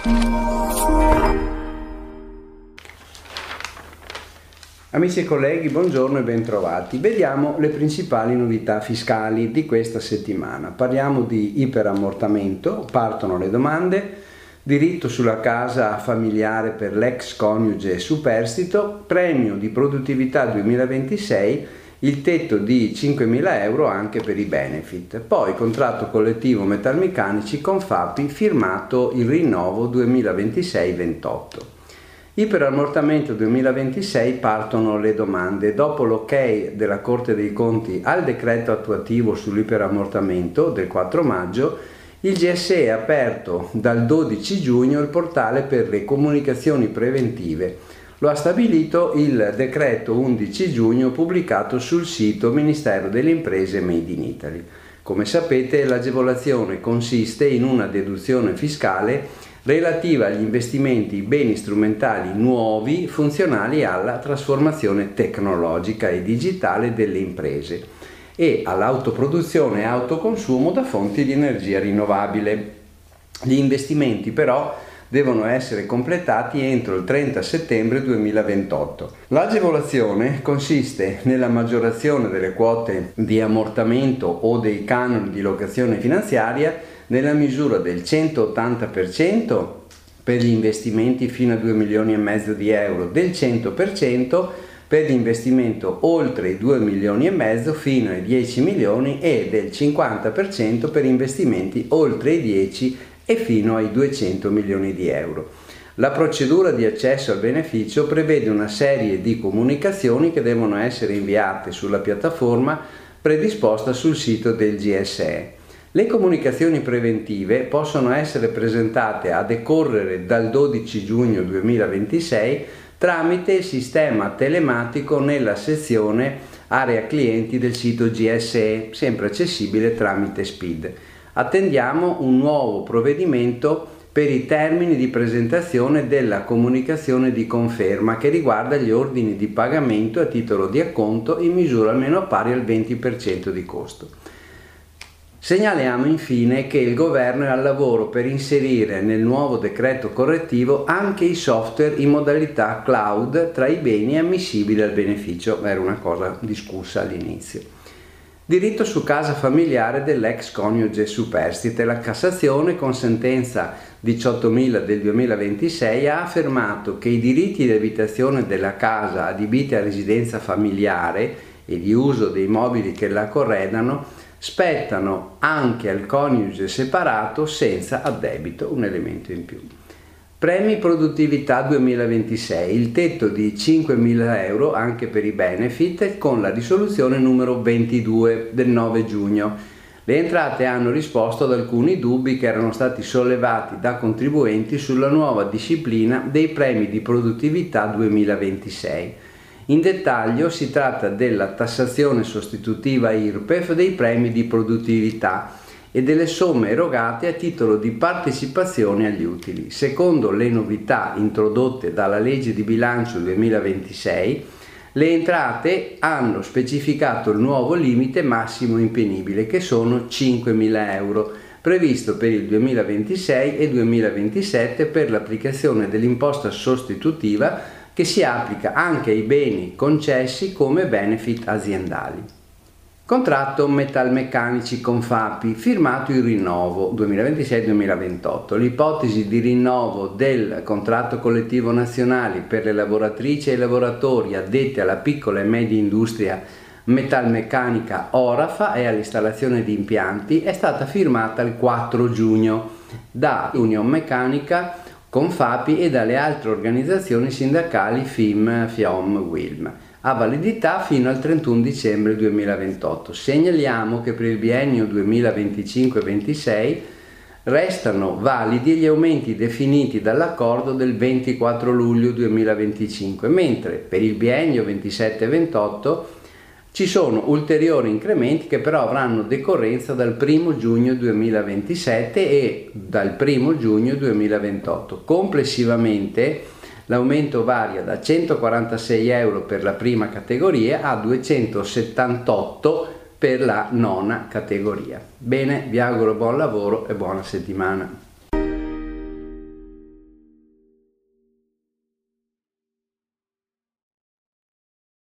Amici e colleghi, buongiorno e bentrovati. Vediamo le principali novità fiscali di questa settimana. Parliamo di iperammortamento, partono le domande, diritto sulla casa familiare per l'ex coniuge superstito, premio di produttività 2026, il tetto di 5.000 euro anche per i benefit. Poi contratto collettivo metalmeccanici con FAPI, firmato il rinnovo 2026-28. Iperammortamento 2026, partono le domande. Dopo l'ok della Corte dei Conti al decreto attuativo sull'iperammortamento del 4 maggio, il GSE ha aperto dal 12 giugno il portale per le comunicazioni preventive. Lo ha stabilito il decreto 11 giugno pubblicato sul sito Ministero delle Imprese Made in Italy. Come sapete, l'agevolazione consiste in una deduzione fiscale relativa agli investimenti in beni strumentali nuovi funzionali alla trasformazione tecnologica e digitale delle imprese e all'autoproduzione e autoconsumo da fonti di energia rinnovabile. Gli investimenti però devono essere completati entro il 30 settembre 2028. L'agevolazione consiste nella maggiorazione delle quote di ammortamento o dei canoni di locazione finanziaria nella misura del 180% per gli investimenti fino a 2 milioni e mezzo di euro, del 100% per l'investimento oltre i 2 milioni e mezzo fino ai 10 milioni e del 50% per investimenti oltre i 10 e fino ai 200 milioni di euro. La procedura di accesso al beneficio prevede una serie di comunicazioni che devono essere inviate sulla piattaforma predisposta sul sito del GSE. Le comunicazioni preventive possono essere presentate a decorrere dal 12 giugno 2026 tramite il sistema telematico nella sezione area clienti del sito GSE, sempre accessibile tramite SPID. Attendiamo un nuovo provvedimento per i termini di presentazione della comunicazione di conferma che riguarda gli ordini di pagamento a titolo di acconto in misura almeno pari al 20% di costo. Segnaliamo infine che il governo è al lavoro per inserire nel nuovo decreto correttivo anche i software in modalità cloud tra i beni ammissibili al beneficio, era una cosa discussa all'inizio. Diritto su casa familiare dell'ex coniuge superstite. La Cassazione, con sentenza 18.000 del 2026, ha affermato che i diritti di abitazione della casa adibita a residenza familiare e di uso dei mobili che la corredano spettano anche al coniuge separato senza addebito, un elemento in più. Premi produttività 2026, il tetto di 5.000 euro anche per i benefit con la risoluzione numero 22 del 9 giugno. Le entrate hanno risposto ad alcuni dubbi che erano stati sollevati da contribuenti sulla nuova disciplina dei premi di produttività 2026. In dettaglio si tratta della tassazione sostitutiva IRPEF dei premi di produttività e delle somme erogate a titolo di partecipazione agli utili. Secondo le novità introdotte dalla legge di bilancio 2026, le entrate hanno specificato il nuovo limite massimo imponibile, che sono 5.000 euro, previsto per il 2026 e 2027 per l'applicazione dell'imposta sostitutiva che si applica anche ai beni concessi come benefit aziendali. Contratto metalmeccanici con FAPI, firmato il rinnovo 2026-2028. L'ipotesi di rinnovo del contratto collettivo nazionale per le lavoratrici e i lavoratori addetti alla piccola e media industria metalmeccanica Orafa e all'installazione di impianti è stata firmata il 4 giugno da Union Meccanica con FAPI e dalle altre organizzazioni sindacali FIM, FIOM, WILM. Ha validità fino al 31 dicembre 2028. Segnaliamo che per il biennio 2025-26 restano validi gli aumenti definiti dall'accordo del 24 luglio 2025, mentre per il biennio 27-28 ci sono ulteriori incrementi che però avranno decorrenza dal 1 giugno 2027 e dal 1 giugno 2028. Complessivamente l'aumento varia da 146 euro per la prima categoria a 278 per la nona categoria. Bene, vi auguro buon lavoro e buona settimana.